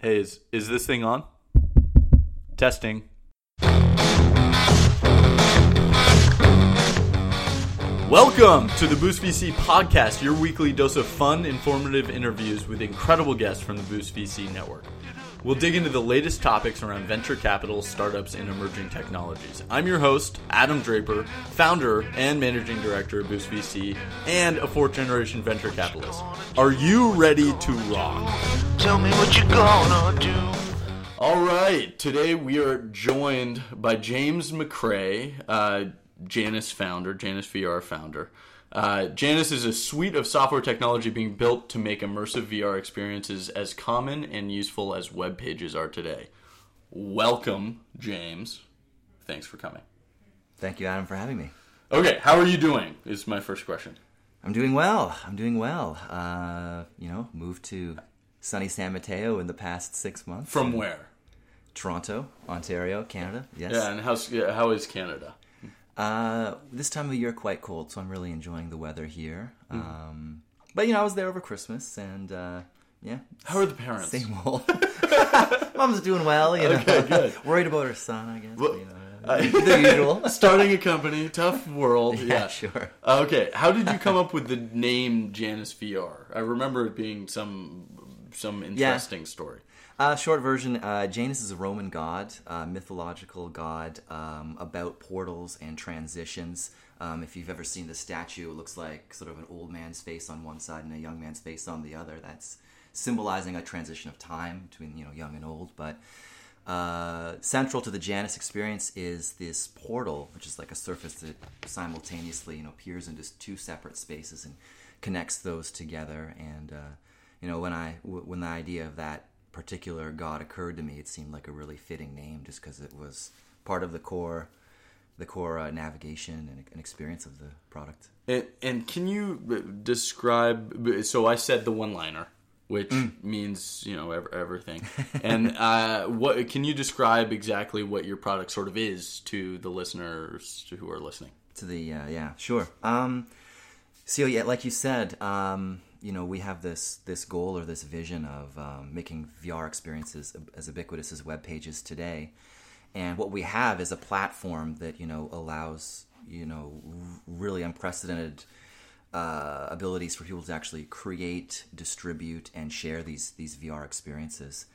Hey, is this thing on? Testing. Welcome to the Boost VC podcast, your weekly dose of fun, informative interviews with incredible guests from the Boost VC network. We'll dig into the latest topics around venture capital, startups, and emerging technologies. I'm your host, Adam Draper, founder and managing director of Boost VC, and a fourth-generation venture capitalist. Are you ready to rock? Tell me what you gonna do. All right, today we are joined by James McCrae, Janus founder, Janus VR founder. Janus is a suite of software technology being built to make immersive VR experiences as common and useful as web pages are today. Welcome, James. Thanks for coming. Thank you, Adam, for having me. Okay, how are you doing is my first question. I'm doing well. Moved to sunny San Mateo in the past 6 months. From where? Toronto, Ontario, Canada. Yes. Yeah, and how is Canada? This time of year quite cold, so I'm really enjoying the weather here. But I was there over Christmas, and yeah. How are the parents? Same old. Mom's doing well, Okay, good. Worried about her son, I guess. Well, the usual. Starting a company, tough world. Yeah, sure. Okay, how did you come up with the name Janus VR? I remember it being some interesting story. Short version, Janus is a Roman god, mythological god about portals and transitions. If you've ever seen the statue, it looks like sort of an old man's face on one side and a young man's face on the other. That's symbolizing a transition of time between young and old. But central to the Janus experience is this portal, which is like a surface that simultaneously peers into two separate spaces and connects those together. And when the idea of that particular god occurred to me, it seemed like a really fitting name just because it was part of the core navigation and experience of the product. And can you describe, so I said the one-liner, which means everything, and what can you describe exactly what your product sort of is to the listeners who are listening? To the sure. So like you said, we have this goal or this vision of making VR experiences as ubiquitous as web pages today. And what we have is a platform that, allows, really unprecedented abilities for people to actually create, distribute, and share these VR experiences.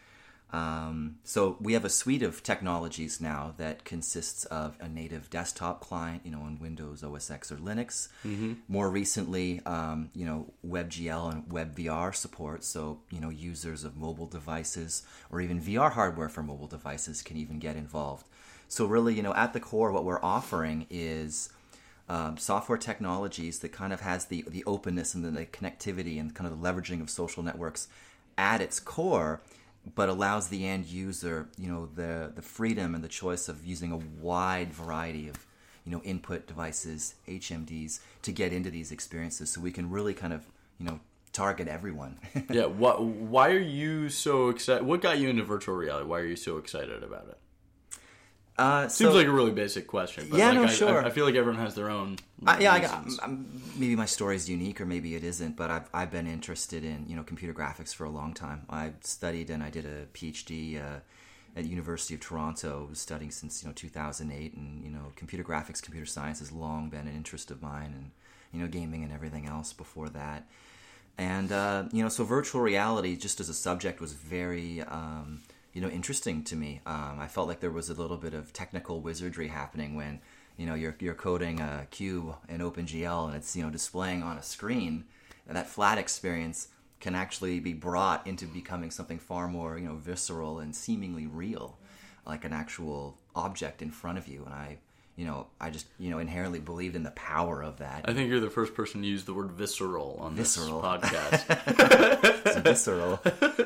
So we have a suite of technologies now that consists of a native desktop client, on Windows, OS X, or Linux. Mm-hmm. More recently, WebGL and WebVR support. So, users of mobile devices or even VR hardware for mobile devices can even get involved. So really, at the core, what we're offering is software technologies that kind of has the openness and the connectivity and kind of the leveraging of social networks at its core, but allows the end user, the freedom and the choice of using a wide variety of, input devices, HMDs, to get into these experiences. So we can really kind of, target everyone. Yeah. Why are you so excited? What got you into virtual reality? Why are you so excited about it? Seems like a really basic question. But sure. I feel like everyone has their own. Maybe my story is unique, or maybe it isn't. But I've been interested in computer graphics for a long time. I studied and I did a PhD at the University of Toronto. I was studying since 2008, and computer graphics, computer science has long been an interest of mine, and gaming and everything else before that. And so virtual reality, just as a subject, was very interesting to me. I felt like there was a little bit of technical wizardry happening when, you're coding a cube in OpenGL and it's, displaying on a screen. And that flat experience can actually be brought into becoming something far more, visceral and seemingly real, like an actual object in front of you. And I just, inherently believed in the power of that. I think you're the first person to use the word visceral on this podcast. It's visceral.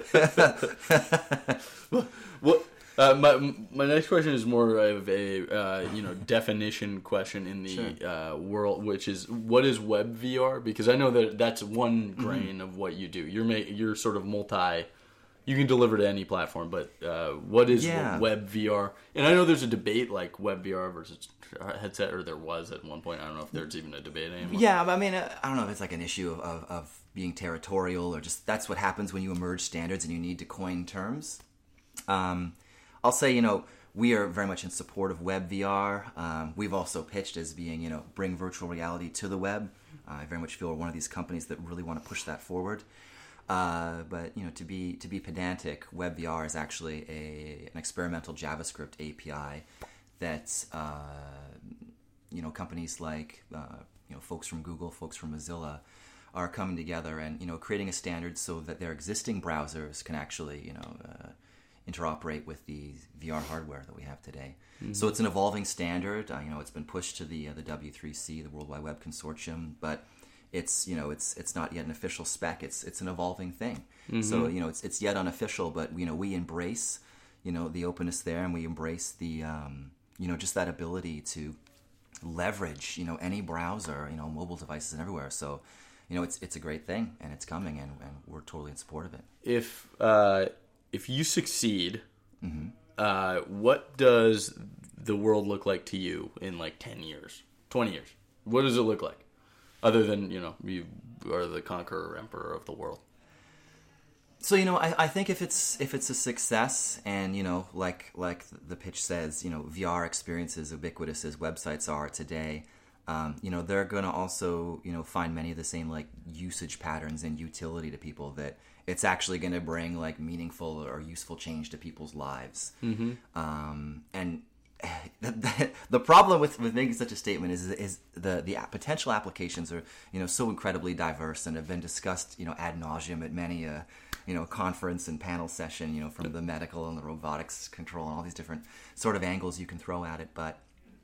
My next question is more of a definition question in the world, which is, what is web VR? Because I know that's one grain of what you do. You're sort of multi. You can deliver to any platform, but what is web VR? And I know there's a debate like web VR versus headset, or there was at one point. I don't know if there's even a debate anymore. Yeah, but I mean, I don't know if it's like an issue of being territorial, or just that's what happens when you emerge standards and you need to coin terms. I'll say, we are very much in support of web VR. We've also pitched as being, bring virtual reality to the web. I very much feel we're one of these companies that really want to push that forward. But to be pedantic, WebVR is actually an experimental JavaScript API that companies like folks from Google, folks from Mozilla are coming together and creating a standard so that their existing browsers can actually interoperate with the VR hardware that we have today. Mm-hmm. So it's an evolving standard. It's been pushed to the W3C, the World Wide Web Consortium, but it's not yet an official spec. It's an evolving thing. Mm-hmm. So it's yet unofficial, but we embrace the openness there, and we embrace the just that ability to leverage any browser, mobile devices and everywhere. So it's a great thing, and it's coming, and we're totally in support of it. If you succeed, what does the world look like to you in like 10 years, 20 years? What does it look like? Other than, you are the conqueror, emperor of the world. So, I think if it's a success and, like the pitch says, VR experiences ubiquitous as websites are today, they're going to also, find many of the same like usage patterns and utility to people that it's actually going to bring like meaningful or useful change to people's lives. Mm-hmm. And the problem with making such a statement is the potential applications are so incredibly diverse and have been discussed ad nauseum at many a conference and panel session from the medical and the robotics control and all these different sort of angles you can throw at it, but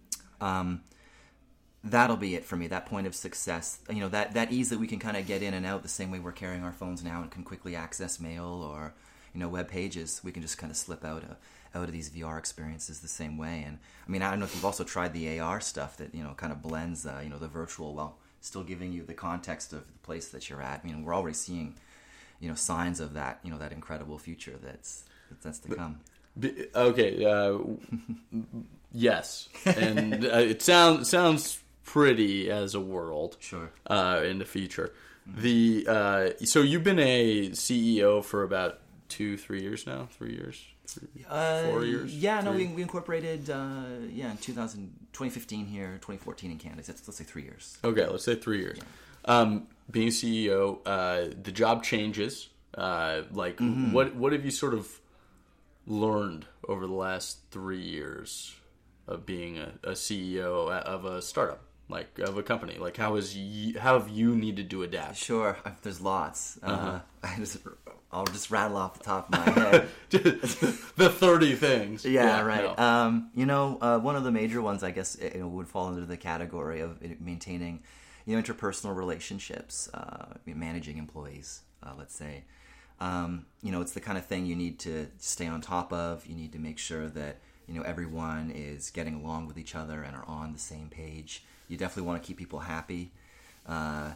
that'll be it for me. That point of success, that ease that we can kind of get in and out the same way we're carrying our phones now and can quickly access mail or web pages. We can just kind of slip out of these VR experiences the same way. And I don't know if you've also tried the AR stuff that kind of blends the virtual while still giving you the context of the place that you're at. We're already seeing signs of that that incredible future that's to come. Okay, yes, and it sounds pretty as a world. Sure. In the future, so you've been a CEO for about 2-3 years now. 3 years. 4 years? Yeah, no, we incorporated in 2015 here, 2014 in Canada. So let's say 3 years. Okay, let's say 3 years. Yeah. Being CEO, the job changes. What have you sort of learned over the last 3 years of being a CEO of a startup, like of a company? Like how have you needed to adapt? Sure, there's lots. I'll just rattle off the top of my head. The 30 things. Yeah, right. No. One of the major ones, I guess, would fall under the category of maintaining, interpersonal relationships, managing employees, let's say. It's the kind of thing you need to stay on top of. You need to make sure that, everyone is getting along with each other and are on the same page. You definitely want to keep people happy. As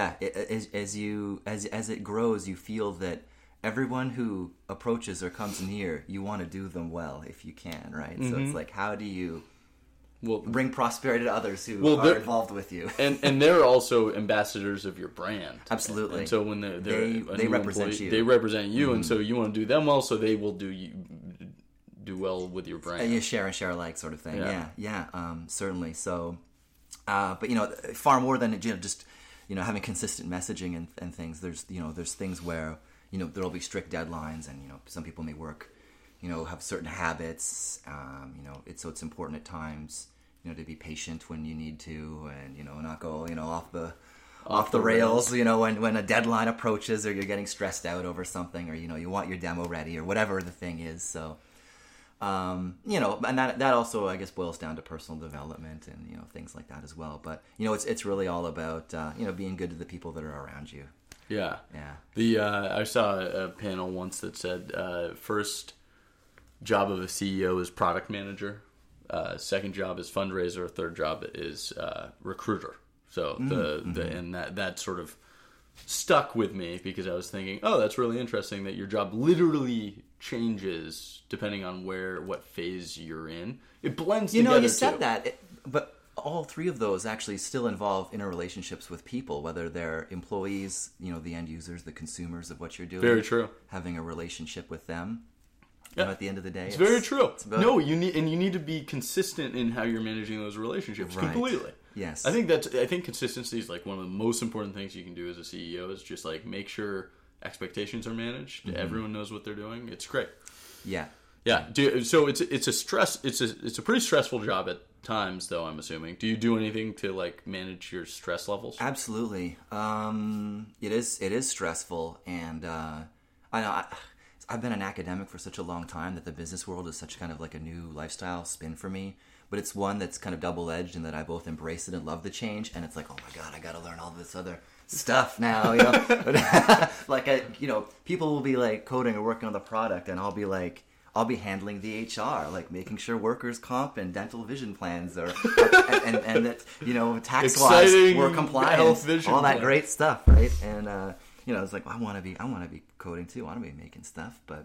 it grows, you feel that everyone who approaches or comes near, you want to do them well if you can, right? Mm-hmm. So it's like, how do you bring prosperity to others who are involved with you? and they're also ambassadors of your brand. Absolutely. And so when they represent you. They represent you, mm-hmm. And so you want to do them well, so they will do well with your brand. You share alike sort of thing. Yeah. Certainly. So, but far more than just having consistent messaging and things. There's things where there'll be strict deadlines, and some people may work. Have certain habits. It's important at times, to be patient when you need to, and not go, off the rails. When a deadline approaches, or you're getting stressed out over something, or you want your demo ready, or whatever the thing is. So, and that also, I guess, boils down to personal development and things like that as well. But it's really all about being good to the people that are around you. Yeah. I saw a panel once that said first job of a CEO is product manager, second job is fundraiser, third job is recruiter. So and that sort of stuck with me because I was thinking, oh, that's really interesting that your job literally changes depending on what phase you're in. It blends together. You said that, but all three of those actually still involve interrelationships with people, whether they're employees, the end users, the consumers of what you're doing. Very true. Having a relationship with them. know, at the end of the day. It's very true. about- You need to be consistent in how you're managing those relationships. Right. Completely. Yes. I think consistency is like one of the most important things you can do as a CEO. Is just like make sure expectations are managed. Mm-hmm. Everyone knows what they're doing. It's great. Yeah. Yeah. So it's a pretty stressful job at times, though. I'm assuming. Do you do anything to like manage your stress levels? Absolutely. It is stressful, and I've been an academic for such a long time that the business world is such kind of like a new lifestyle spin for me. But it's one that's kind of double-edged in that I both embrace it and love the change, and it's like, oh my god, I got to learn all this other stuff now, you know. People will be like coding or working on the product, and I'll be handling the HR, like making sure workers' comp and dental vision plans are, and that, you know, tax-wise we're compliant, health vision all that plan. Great stuff, right? And it's like, well, I want to be coding too. I want to be making stuff, but.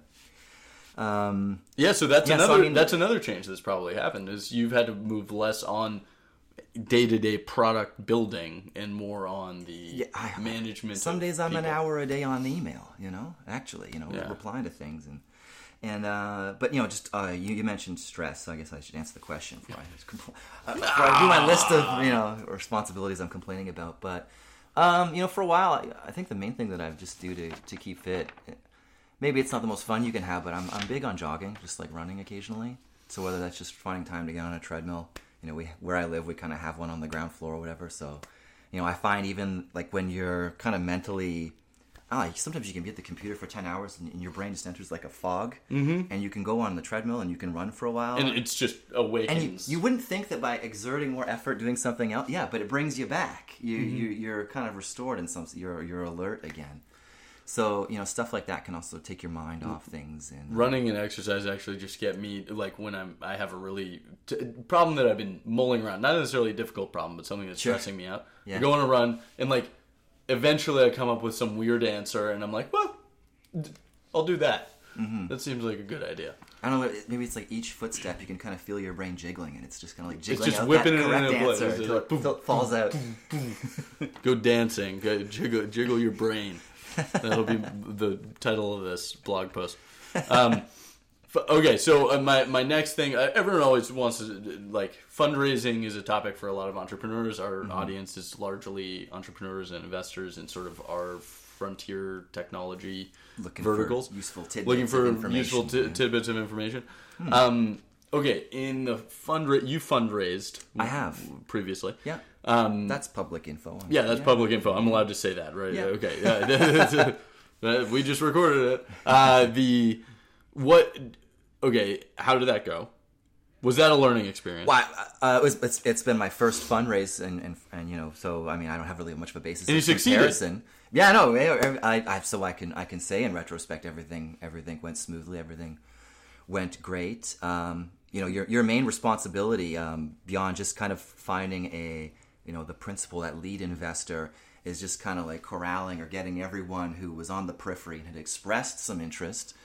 So that's another change that's probably happened is you've had to move less on day-to-day product building and more on the management. Some days I'm an people. hour a day on embailing, replying to things but you mentioned stress, so I guess I should answer the question before I do my list of responsibilities I'm complaining about. But for a while, I think the main thing that I just do to keep fit. Maybe it's not the most fun you can have, but I'm big on jogging, just like running occasionally. So whether that's just finding time to get on a treadmill, where I live, we kind of have one on the ground floor or whatever. So, I find even like when you're kind of mentally, sometimes you can be at the computer for 10 hours and your brain just enters like a fog, and you can go on the treadmill and you can run for a while. And it's just awakens. And you wouldn't think that by exerting more effort doing something else, but it brings you back. You're kind of restored in some, you're alert again. So, stuff like that can also take your mind off things. And running and exercise actually just get me, like when I have a really problem that I've been mulling around. Not necessarily a difficult problem, but something that's stressing me out. Yeah. I go on a run, and like eventually I come up with some weird answer, and I'm like, well, I'll do that. Mm-hmm. That seems like a good idea. I don't know, maybe it's like each footstep you can kind of feel your brain jiggling, and it's just kind of like jiggling it's just out whipping that correct it into answer place. until it boom, falls boom, out. Boom, boom. Go dancing. Go jiggle your brain. That'll be the title of this blog post. Okay, so my next thing, everyone always wants to, like, fundraising is a topic for a lot of entrepreneurs. Our audience is largely entrepreneurs and investors in sort of our frontier technology verticals. Useful tidbits looking for of useful tidbits of information. Okay, in the you fundraised. I have previously. Yeah. That's public info. That's public info. I'm allowed to say that, right? Yeah. Okay. We just recorded it. How did that go? Was that a learning experience? Well, it's been my first fundraise, and so I mean, I don't have really much of a basis and of comparison. Yeah, no, I can say in retrospect, everything went smoothly. Everything went great. Your main responsibility, beyond just kind of finding the principal, that lead investor, is just kind of like corralling or getting everyone who was on the periphery and had expressed some interest,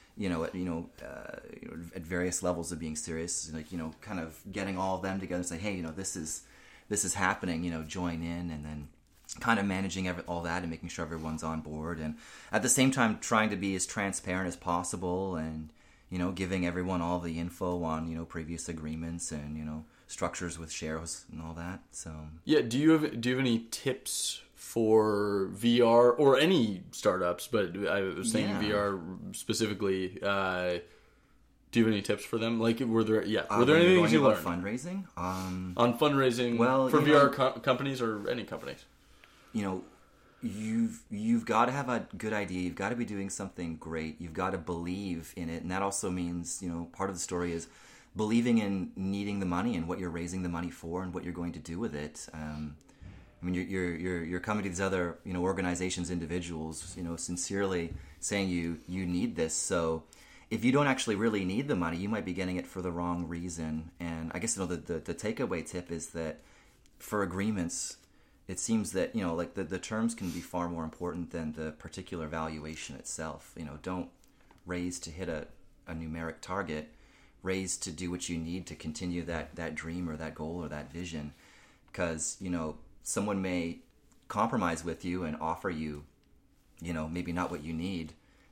at various levels of being serious, kind of getting all of them together and say, hey, this is happening, join in, and then kind of managing all that and making sure everyone's on board, and at the same time trying to be as transparent as possible, and giving everyone all the info on previous agreements and structures with shares and all that. So do you have any tips for VR or any startups? But I was thinking VR specifically. Do you have any tips for them? Like, were there any things you learned? Fundraising? On fundraising, for VR companies or any companies? You've got to have a good idea. You've got to be doing something great. You've got to believe in it, and that also means part of the story is believing in needing the money and what you're raising the money for and what you're going to do with it. I mean, you're coming to these other organizations, individuals, sincerely saying you need this. So if you don't actually really need the money, you might be getting it for the wrong reason. And I guess the takeaway tip is that for agreements, it seems that the terms can be far more important than the particular valuation itself. Don't raise to hit a numeric target. Raise to do what you need to continue that dream or that goal or that vision, because someone may compromise with you and offer you maybe not what you need,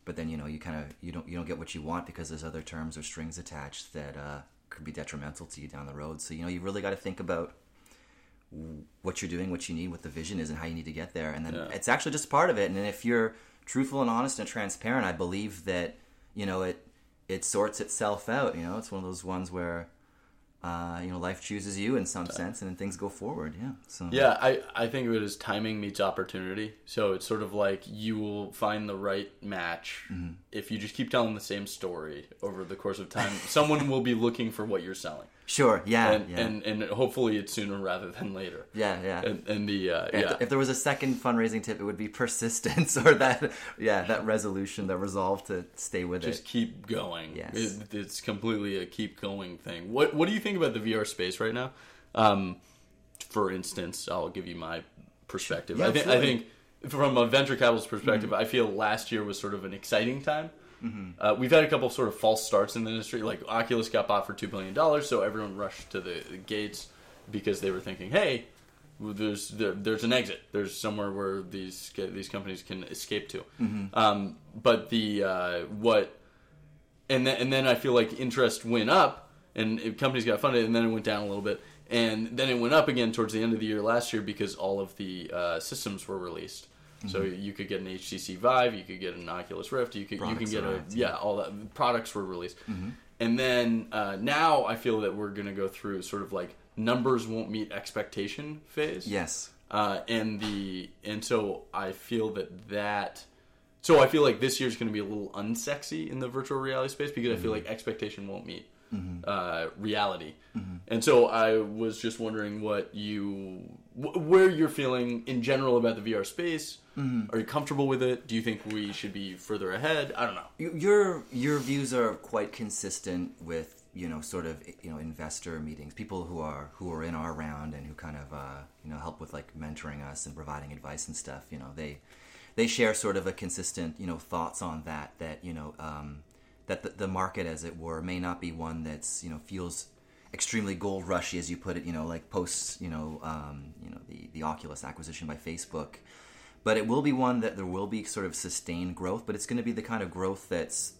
but then you don't get what you want because there's other terms or strings attached that could be detrimental to you down the road. So you really got to think about what you're doing, what you need, what the vision is, and how you need to get there. And then it's actually just part of it. And then if you're truthful and honest and transparent, I believe that it sorts itself out. It's one of those ones where life chooses you in some sense, and then things go forward. Yeah. So I think of it as timing meets opportunity. So it's sort of like you will find the right match if you just keep telling the same story over the course of time. Someone will be looking for what you're selling. Sure. Yeah. And hopefully it's sooner rather than later. Yeah. And if there was a second fundraising tip, it would be persistence, or that resolution, that resolve to stay with just keep going. Yes. It's completely a keep going thing. What do you think about the VR space right now? For instance, I'll give you my perspective. Yeah, I think from a venture capitalist perspective, I feel last year was sort of an exciting time. We've had a couple of sort of false starts in the industry. Like Oculus got bought for $2 billion, so everyone rushed to the gates because they were thinking, hey, there's an exit. There's somewhere where these companies can escape to. But and then I feel like interest went up and companies got funded, and then it went down a little bit, and then it went up again towards the end of the year last year because all of the systems were released. So you could get an HTC Vive, you could get an Oculus Rift, you can get all that. Products were released, and then now I feel that we're going to go through sort of like numbers won't meet expectation phase. Yes, and so I feel that. So I feel like this year's going to be a little unsexy in the virtual reality space because I feel like expectation won't meet reality. And so I was just wondering where you're feeling in general about the VR space. Are you comfortable with it? Do you think we should be further ahead? I don't know. Your views are quite consistent with investor meetings, people who are in our round and who kind of help with like mentoring us and providing advice and stuff. They share sort of a consistent thoughts on that that the market, as it were, may not be one that's feels extremely gold rushy, as you put it, like post the Oculus acquisition by Facebook. But it will be one that there will be sort of sustained growth, but it's going to be the kind of growth that's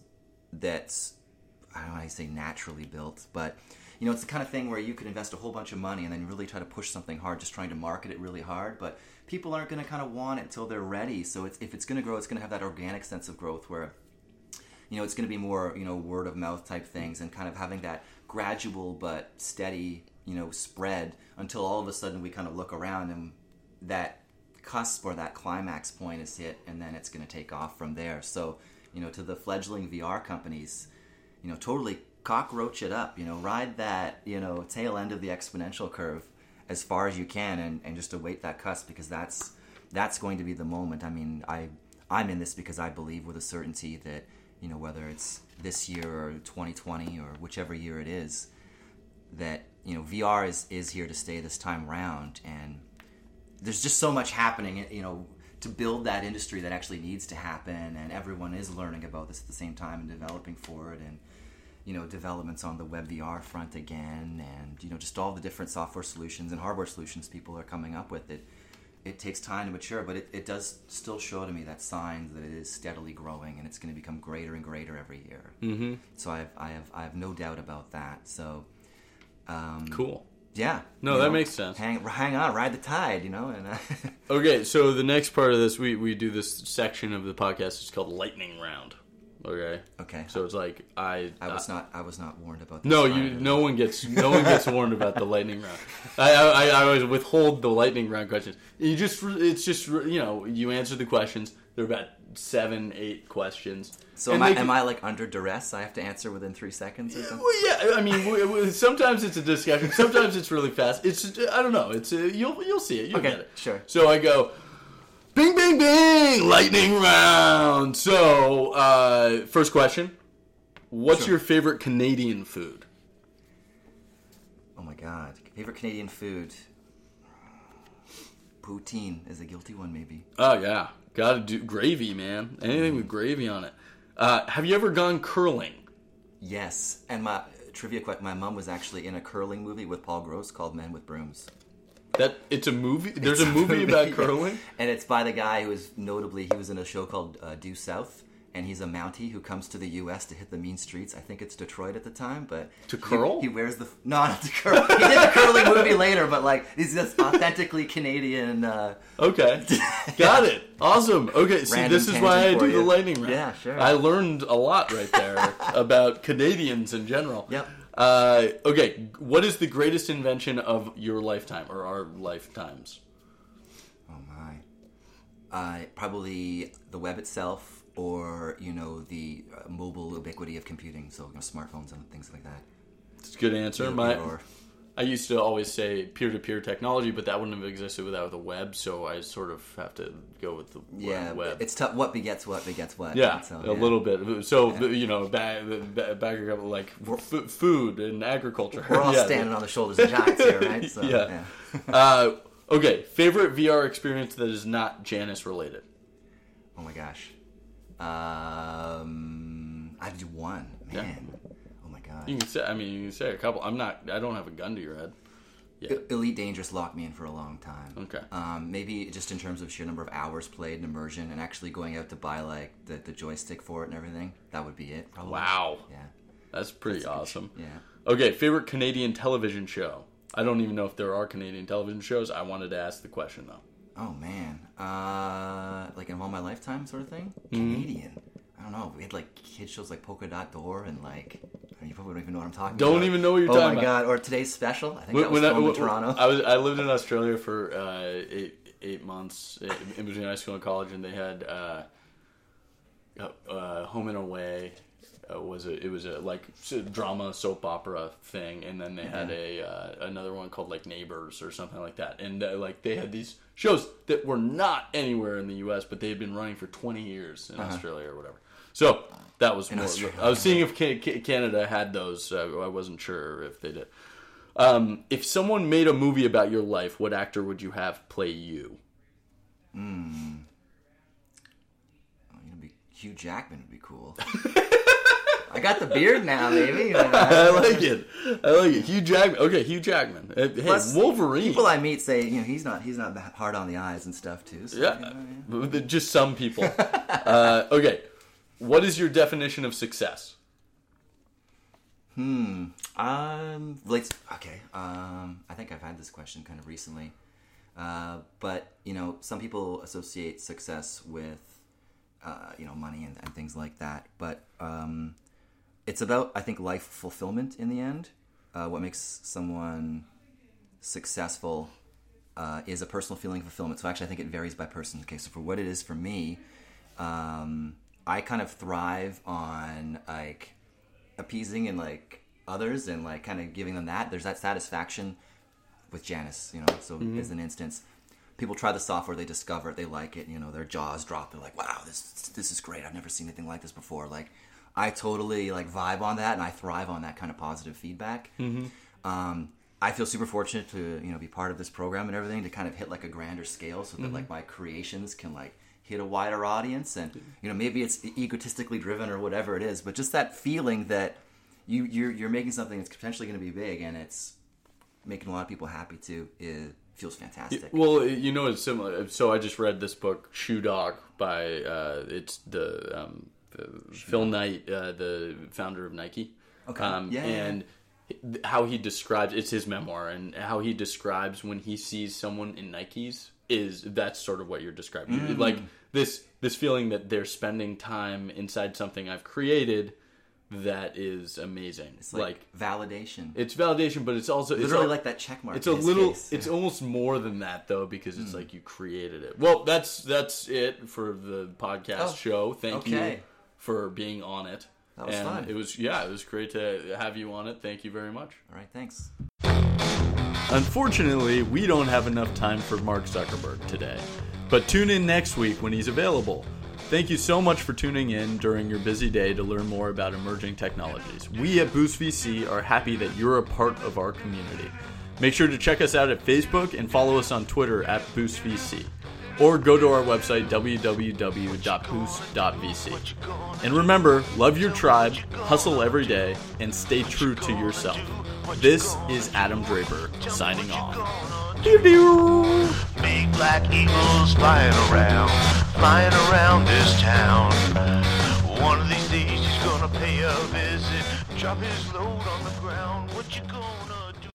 I don't know how to say naturally built, but it's the kind of thing where you could invest a whole bunch of money and then really try to push something hard, just trying to market it really hard, but people aren't going to kind of want it till they're ready. So if it's going to grow, it's going to have that organic sense of growth where it's going to be more word of mouth type things and kind of having that gradual but steady spread until all of a sudden we kind of look around and that cusp or that climax point is hit, and then it's going to take off from there. So to the fledgling VR companies, totally cockroach it up, ride that tail end of the exponential curve as far as you can, and just await that cusp, because that's going to be the moment. I mean, I'm in this because I believe with a certainty that whether it's this year or 2020 or whichever year it is, that VR is here to stay this time around, and there's just so much happening to build that industry that actually needs to happen, and everyone is learning about this at the same time and developing for it, and developments on the web VR front again, and just all the different software solutions and hardware solutions people are coming up with. It takes time to mature, but it does still show to me that signs that it is steadily growing, and it's going to become greater and greater every year. So I have no doubt about that. So cool. Yeah. No, that makes sense. Hang on, ride the tide, and Okay, so the next part of this, we do this section of the podcast. It's called Lightning Round. Okay. So it's like I was not warned about this. No one gets warned about the lightning round. I always withhold the lightning round questions. You answer the questions. There are about 7-8 questions. So am I like under duress? I have to answer within 3 seconds or something? Well, yeah. I mean, sometimes it's a discussion. Sometimes it's really fast. I don't know. It's you'll see it. You'll get it. Sure. So I go, bing, bing, bing, lightning round. So, first question. What's your favorite Canadian food? Oh my God. Favorite Canadian food? Poutine is a guilty one, maybe. Oh, yeah. Gotta do gravy, man. Anything with gravy on it. Have you ever gone curling? Yes. And my trivia question, my mom was actually in a curling movie with Paul Gross called Men with Brooms. It's a movie? There's a movie about curling? And it's by the guy who was he was in a show called Due South, and he's a Mountie who comes to the U.S. to hit the mean streets. I think it's Detroit at the time, but to curl. He wears the not to curl. He did the curling movie later, but like he's this authentically Canadian. Okay, got it. Awesome. Okay, see, this is why I do the lightning round. Yeah, sure. I learned a lot right there about Canadians in general. Yep. Okay, what is the greatest invention of your lifetime or our lifetimes? Oh my. Probably the web itself. Or, the mobile ubiquity of computing, so smartphones and things like that. It's a good answer. I used to always say peer-to-peer technology, but that wouldn't have existed without the web, so I sort of have to go with the web. It's tough. What begets what begets what. Yeah, so, a little bit. So, back a couple, like food and agriculture. We're all standing on the shoulders of giants here, right? So, yeah. Okay, favorite VR experience that is not Janus-related? Oh my gosh. I have to do one, man. Yeah. Oh my god. You can say a couple. I don't have a gun to your head. Yeah. Elite Dangerous locked me in for a long time. Okay. Maybe just in terms of sheer number of hours played and immersion, and actually going out to buy like the joystick for it and everything. That would be it. Probably. Wow. Yeah. That's pretty awesome. Yeah. Okay, favorite Canadian television show. I don't even know if there are Canadian television shows. I wanted to ask the question though. Oh man, like in all my lifetime sort of thing. Canadian. I don't know. We had like kid shows like Polka Dot Door and like you probably don't even know what I'm talking about. Don't even know what you're talking about. Oh my god! Or Today's Special. I think that was filmed in Toronto. I lived in Australia for 8 months in between high school and college, and they had Home and Away. It was a like drama soap opera thing, and then they had another one called like Neighbors or something like that, and like they had these shows that were not anywhere in the U.S. but they had been running for 20 years in Australia or whatever. So that was more. I was seeing if Canada had those. I wasn't sure if they did. If someone made a movie about your life, what actor would you have play you? Hugh Jackman would be cool. I got the beard now, baby. I like it. Hugh Jackman. Okay, Hugh Jackman. Hey, plus, Wolverine. People I meet say he's not that hard on the eyes and stuff too. So, yeah, just some people. Okay, what is your definition of success? I think I've had this question kind of recently, but some people associate success with money and things like that, but it's about, I think, life fulfillment in the end. What makes someone successful is a personal feeling of fulfillment. So actually, I think it varies by person. Okay, so for what it is for me, I kind of thrive on like appeasing and like others and like kind of giving them that. There's that satisfaction with Janus, So as an instance, people try the software, they discover it, they like it, their jaws drop. They're like, "Wow, this is great. I've never seen anything like this before." Like, I totally like vibe on that, and I thrive on that kind of positive feedback. I feel super fortunate to be part of this program and everything, to kind of hit like a grander scale, so that like my creations can like hit a wider audience, and maybe it's egotistically driven or whatever it is, but just that feeling that you're making something that's potentially going to be big, and it's making a lot of people happy too. It feels fantastic. Well, it's similar. So I just read this book, Shoe Dog, by it's the Phil Knight, the founder of Nike. Okay. And how he describes, it's his memoir, and how he describes when he sees someone in Nikes that's sort of what you're describing. Like this feeling that they're spending time inside something I've created that is amazing. It's like validation. It's validation, but it's also literally like that check mark. It's a little. It's almost more than that though, because it's like you created it. Well, that's it for the podcast show. Thank you for being on it. That was fun. It was great to have you on it. Thank you very much. All right, thanks. Unfortunately, we don't have enough time for Mark Zuckerberg today, but tune in next week when he's available. Thank you so much for tuning in during your busy day to learn more about emerging technologies. We at Boost VC are happy that you're a part of our community. Make sure to check us out at Facebook and follow us on Twitter at Boost VC. Or go to our website, www.boost.vc. And remember, love your tribe, hustle every day, and stay true to yourself. This is Adam Draper, signing off. Big black eagles flying around this town. One of these days he's gonna pay a visit, drop his load on the ground. What you